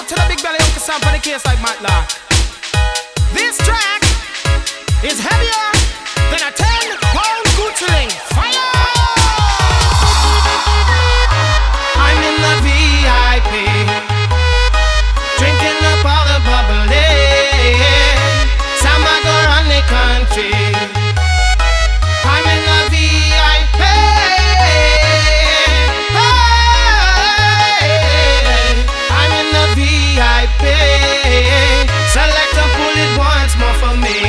to the big belly Uncle Sam for the case like Matlock. This track is heavier than a 10-pound Gucci ring. Fire! I'm in the VIP, drinking up all the bubbly. Samba go run the country. I'm in the VIP. I'm in the VIP. Select and pull it once more for me.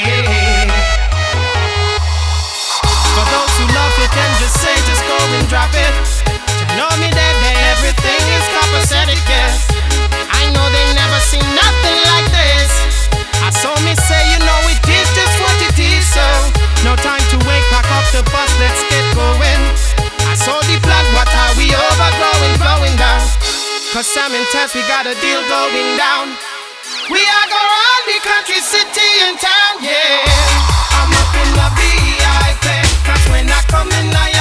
For those who love it, can just say, just go and drop it. You know me that day, everything is copacetic, yes. I know they never seen nothing like this. I saw me say, you know it is just what it is. So, no time to wait, pack up the bus, let's get going. I saw the plan, what are we overgrowing, blowing down? Cause Sam and Tess, we got a deal going down. We are going around the country, city and town, yeah. I'm up in the VIP, cause when I come in, I